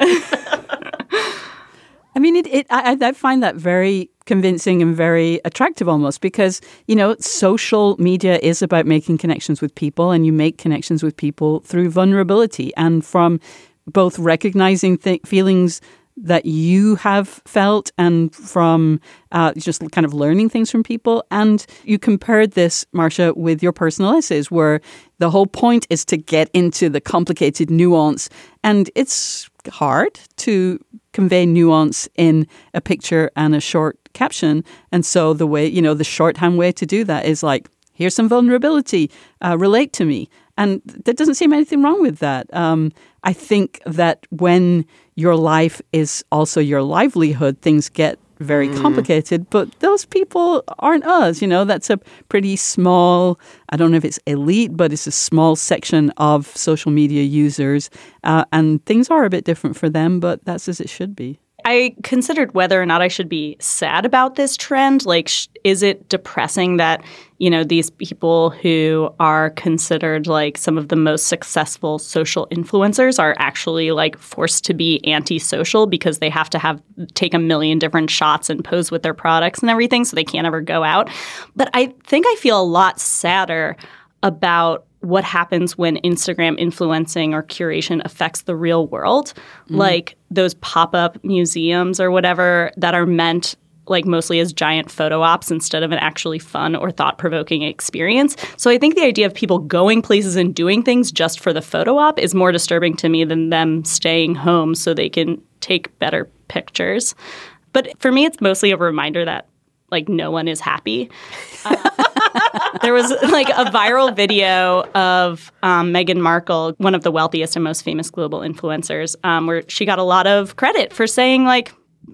punchline. I mean, it, it I, I find that very convincing and very attractive almost because, you know, social media is about making connections with people, and you make connections with people through vulnerability and from both recognizing th- feelings that you have felt and from uh, just kind of learning things from people. And you compared this, Marcia, with your personal essays where the whole point is to get into the complicated nuance. And it's hard to convey nuance in a picture and a short caption. And so the way, you know, the shorthand way to do that is like, here's some vulnerability, uh, relate to me. And there doesn't seem anything wrong with that. Um, I think that when your life is also your livelihood, things get very mm. complicated. But those people aren't us. You know, that's a pretty small, I don't know if it's elite, but it's a small section of social media users. Uh, and things are a bit different for them, but that's as it should be. I considered whether or not I should be sad about this trend. Like, sh- is it depressing that, you know, these people who are considered like some of the most successful social influencers are actually like forced to be antisocial because they have to have take a million different shots and pose with their products and everything, so they can't ever go out. But I think I feel a lot sadder about what happens when Instagram influencing or curation affects the real world, mm. like those pop-up museums or whatever that are meant like mostly as giant photo ops instead of an actually fun or thought-provoking experience. So I think the idea of people going places and doing things just for the photo op is more disturbing to me than them staying home so they can take better pictures. But for me, it's mostly a reminder that like no one is happy. Uh, there was like a viral video of um, Meghan Markle, one of the wealthiest and most famous global influencers, um, where she got a lot of credit for saying like,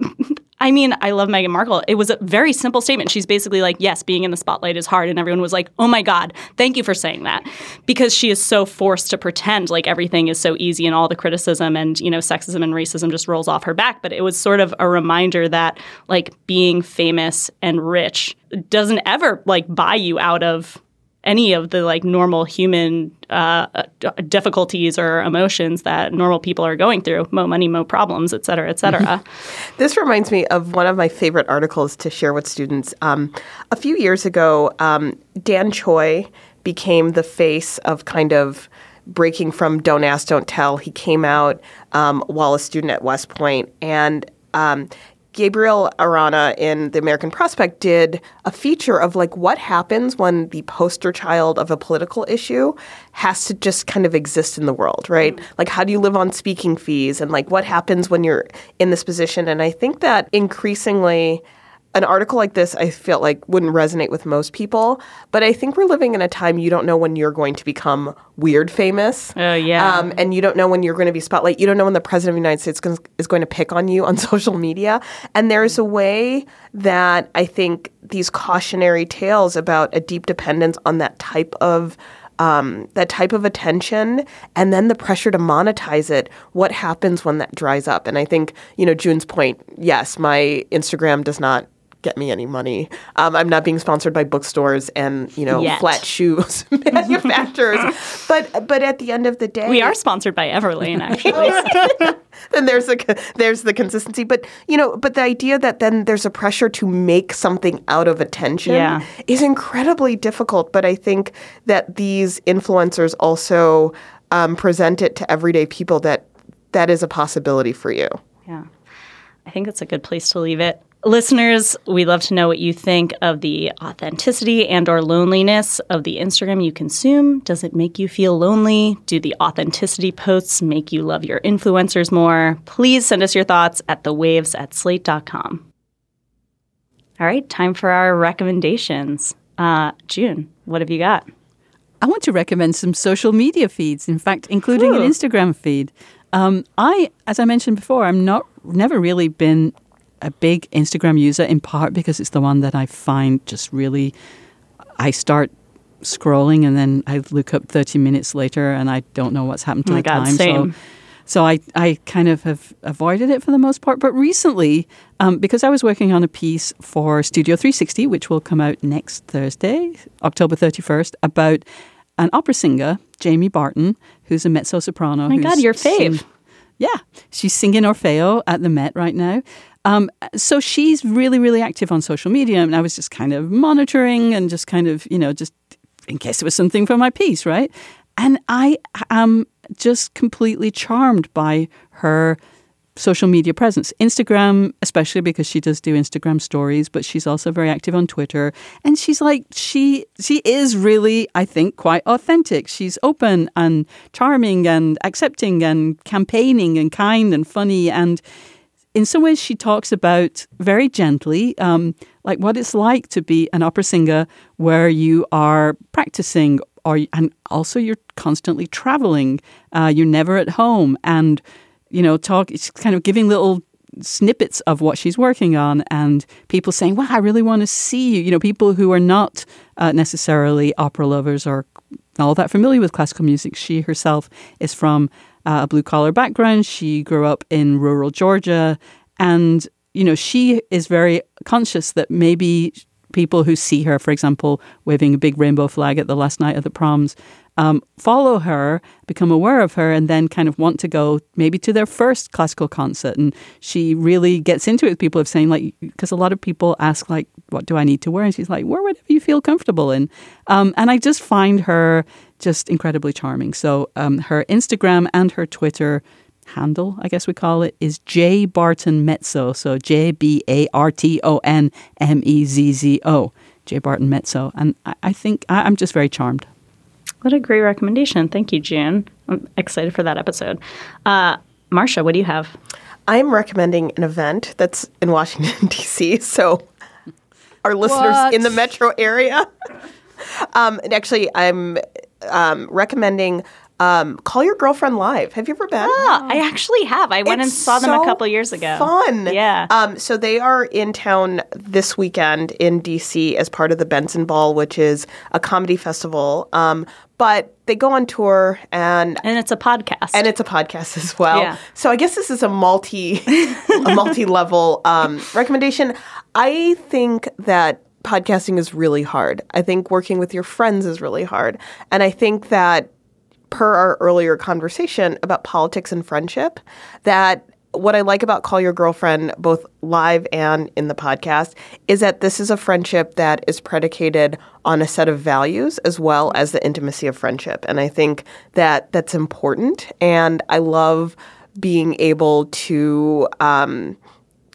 I mean, I love Meghan Markle. It was a very simple statement. She's basically like, yes, being in the spotlight is hard. And everyone was like, oh my God, thank you for saying that. Because she is so forced to pretend like everything is so easy and all the criticism and, you know, sexism and racism just rolls off her back. But it was sort of a reminder that like being famous and rich doesn't ever like buy you out of any of the like normal human uh, difficulties or emotions that normal people are going through. Mo money, mo problems, et cetera, et cetera. This reminds me of one of my favorite articles to share with students. Um, a few years ago, um, Dan Choi became the face of kind of breaking from Don't Ask, Don't Tell. He came out um, while a student at West Point, and um, Gabriel Arana in The American Prospect did a feature of like what happens when the poster child of a political issue has to just kind of exist in the world, right? Mm-hmm. Like how do you live on speaking fees and like what happens when you're in this position? And I think that increasingly an article like this, I feel like wouldn't resonate with most people, but I think we're living in a time you don't know when you're going to become weird famous. Oh, yeah. Um, and you don't know when you're going to be spotlight. You don't know when the president of the United States is going to pick on you on social media. And there's a way that I think these cautionary tales about a deep dependence on that type of Um, that type of attention and then the pressure to monetize it, what happens when that dries up? And I think, you know, June's point, yes, my Instagram does not get me any money. Um, I'm not being sponsored by bookstores and, you know, Yet. flat shoes manufacturers. but but at the end of the day... We are sponsored by Everlane, actually. Then there's the there's the consistency, but you know, but the idea that then there's a pressure to make something out of attention yeah. is incredibly difficult. But I think that these influencers also um, present it to everyday people that that is a possibility for you. Yeah, I think it's a good place to leave it. Listeners, we'd love to know what you think of the authenticity and or loneliness of the Instagram you consume. Does it make you feel lonely? Do the authenticity posts make you love your influencers more? Please send us your thoughts at the waves at slate dot com. All right, time for our recommendations. Uh, June, what have you got? I want to recommend some social media feeds, in fact, including Ooh. an Instagram feed. Um, I, as I mentioned before, I'm not never really been a big Instagram user, in part because it's the one that I find just really, I start scrolling and then I look up thirty minutes later and I don't know what's happened to Oh my the God, time. same. So, so I, I kind of have avoided it for the most part. But recently, um, because I was working on a piece for Studio three sixty, which will come out next Thursday, October thirty-first, about an opera singer, Jamie Barton, who's a mezzo-soprano. Oh my God, your fave. Sing- yeah, she's singing Orfeo at the Met right now. Um, so she's really, really active on social media. And I was just kind of monitoring and just kind of, you know, just in case it was something for my piece, right? And I am just completely charmed by her social media presence. Instagram, especially because she does do Instagram stories, but she's also very active on Twitter. And she's like, she she is really, I think, quite authentic. She's open and charming and accepting and campaigning and kind and funny. And in some ways, she talks about very gently, um, like what it's like to be an opera singer where you are practicing or and also you're constantly traveling. Uh, you're never at home. And, you know, talk. It's kind of giving little snippets of what she's working on and people saying, wow, I really want to see you. You know, people who are not uh, necessarily opera lovers or all that familiar with classical music. She herself is from Uh, a blue-collar background. She grew up in rural Georgia. And, you know, she is very conscious that maybe people who see her, for example, waving a big rainbow flag at the last night of the proms, um, follow her, become aware of her, and then kind of want to go maybe to their first classical concert. And she really gets into it with people of saying, like, because a lot of people ask, like, what do I need to wear? And she's like, wear whatever you feel comfortable in. Um, and I just find her just incredibly charming. So um, her Instagram and her Twitter handle, I guess we call it, is J Barton Mezzo. So J B A R T O N M E Z Z O. J Barton Mezzo. And I, I think I, I'm just very charmed. What a great recommendation. Thank you, June. I'm excited for that episode. Uh, Marcia, what do you have? I'm recommending an event that's in Washington, D C. So our listeners What? in the metro area. um, and actually, I'm um, recommending um, Call Your Girlfriend Live. Have you ever been? Ah, I actually have. I went and It's saw them a so couple years ago. Fun. Yeah. Um, so they are in town this weekend in D C as part of the Benson Ball, which is a comedy festival. Um, but they go on tour and And it's a podcast. and it's a podcast as well. Yeah. So I guess this is a multi a multi-level um, recommendation. I think that podcasting is really hard. I think working with your friends is really hard. And I think that per our earlier conversation about politics and friendship, that what I like about Call Your Girlfriend, both live and in the podcast, is that this is a friendship that is predicated on a set of values as well as the intimacy of friendship. And I think that that's important. And I love being able to um,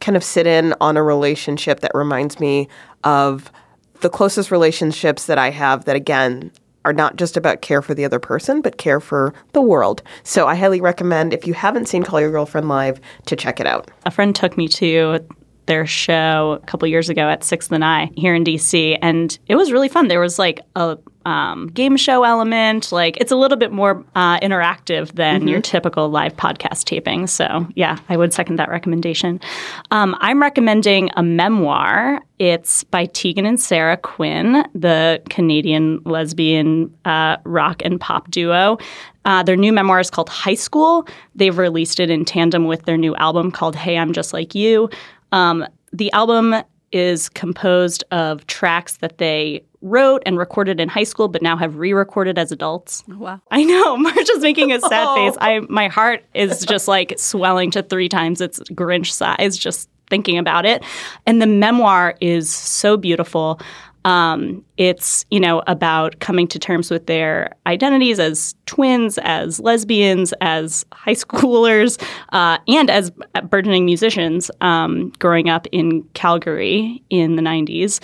kind of sit in on a relationship that reminds me of the closest relationships that I have that, again, are not just about care for the other person, but care for the world. So I highly recommend, if you haven't seen Call Your Girlfriend Live, to check it out. A friend took me to their show a couple years ago at Sixth and I here in D C, and it was really fun. There was like a um, game show element. Like it's a little bit more uh, interactive than mm-hmm. your typical live podcast taping. So yeah, I would second that recommendation. Um, I'm recommending a memoir. It's by Tegan and Sarah Quinn, the Canadian lesbian uh, rock and pop duo. Uh, their new memoir is called High School. They've released it in tandem with their new album called Hey, I'm Just Like You. Um, the album is composed of tracks that they wrote and recorded in high school, but now have re-recorded as adults. Oh, wow. I know. Marsha's making a sad face. I my heart is just like swelling to three times its Grinch size just thinking about it. And the memoir is so beautiful. Um, it's, you know, about coming to terms with their identities as twins, as lesbians, as high schoolers, uh, and as burgeoning musicians um, growing up in Calgary in the nineties.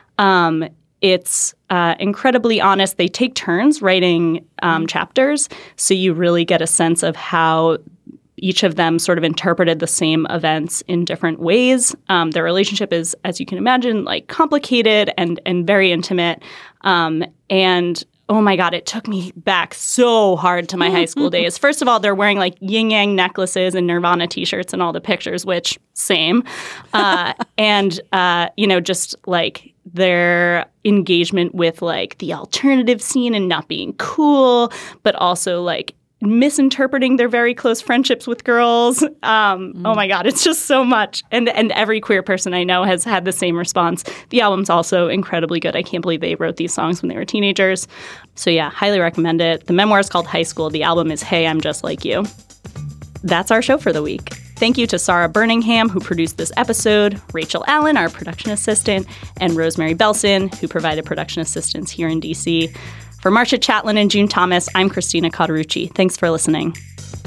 Um, it's uh, incredibly honest. They take turns writing um, chapters, so you really get a sense of how each of them sort of interpreted the same events in different ways. Um, their relationship is, as you can imagine, like complicated and and very intimate. Um, and oh my God, it took me back so hard to my high school days. First of all, they're wearing like yin yang necklaces and Nirvana t-shirts in all the pictures, which same. Uh, and, uh, you know, just like their engagement with like the alternative scene and not being cool, but also like misinterpreting their very close friendships with girls. Um, mm. Oh my God, it's just so much. And and every queer person I know has had the same response. The album's also incredibly good. I can't believe they wrote these songs when they were teenagers. So yeah, highly recommend it. The memoir is called High School. The album is Hey, I'm Just Like You. That's our show for the week. Thank you to Sarah Birmingham, who produced this episode, Rachel Allen, our production assistant, and Rosemary Belson, who provided production assistance here in D C. For Marsha Chatelain and June Thomas, I'm Christina Cauterucci. Thanks for listening.